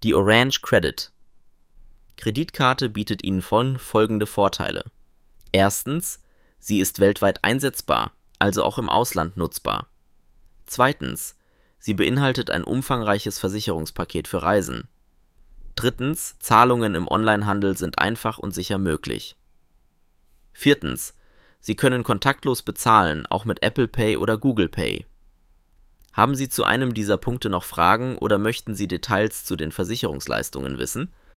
Die Orange Credit Kreditkarte bietet Ihnen folgende Vorteile. Erstens, sie ist weltweit einsetzbar, also auch im Ausland nutzbar. Zweitens, sie beinhaltet ein umfangreiches Versicherungspaket für Reisen. Drittens, Zahlungen im Onlinehandel sind einfach und sicher möglich. Viertens, Sie können kontaktlos bezahlen, auch mit Apple Pay oder Google Pay. Haben Sie zu einem dieser Punkte noch Fragen oder möchten Sie Details zu den Versicherungsleistungen wissen?